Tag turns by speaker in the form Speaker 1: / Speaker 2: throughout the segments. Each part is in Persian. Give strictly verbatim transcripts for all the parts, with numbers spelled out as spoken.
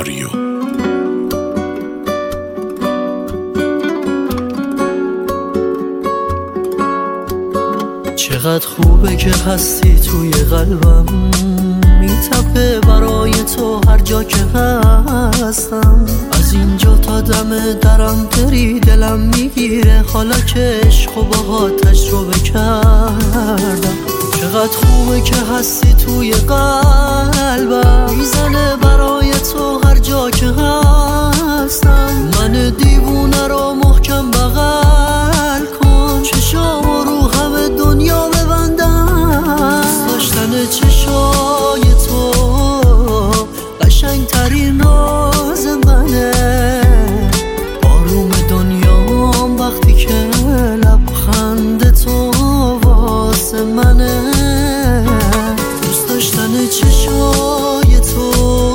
Speaker 1: آریو.
Speaker 2: چقدر خوبه که هستی توی قلبم، میتپه برای تو هر جا که هستم. از اینجا تا دم درم بری دلم میگیره، حالا که عشق و باها تجربه کردم. چقدر خوبه که هستی توی قلبم، میزنه برای تو هر جا که هستم. من دیوونه رو محکم بغل کن، چشامو رو همه دنیا ببندم. داشتن چشای تو قشنگترین راز منه، آروم دنیام وقتی که لبخند تو واسه منه. دوست داشتن چشای تو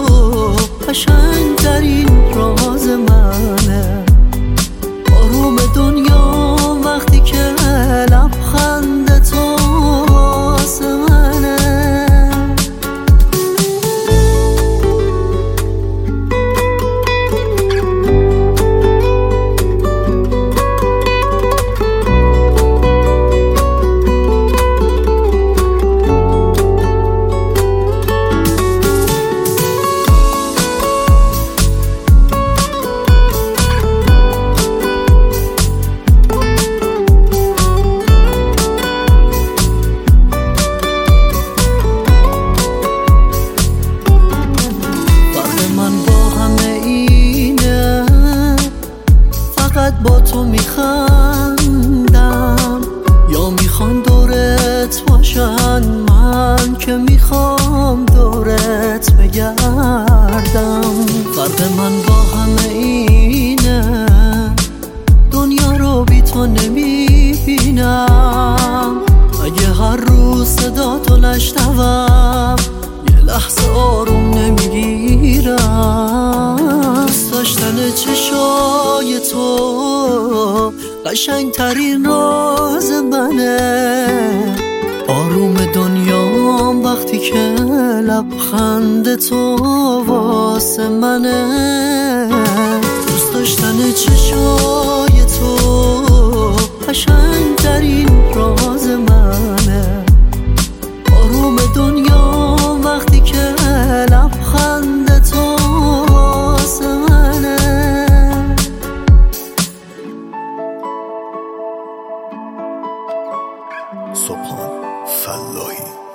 Speaker 2: قشنگترین راز منه، آروم دنیام وقتی که لبخند تو واسه منه. با تو میخندم یا میخوان دورت باشن، من که میخوام دورت بگردم. فرق من با همه اینه، دنیا رو بی تو نمیبینم. اگه هر روز صدا تو نشنوم یه لحظه آروم نمیگیرم. دوست داشتن چشای تو قشنگترین راز منه، آروم دنیام وقتی که لبخند تو واسه منه. دوست داشتن چشای تو قشنگترین راز منه، آروم دنیام وقتی که لبخند تو واسه منه.
Speaker 1: سبحان فلاحی.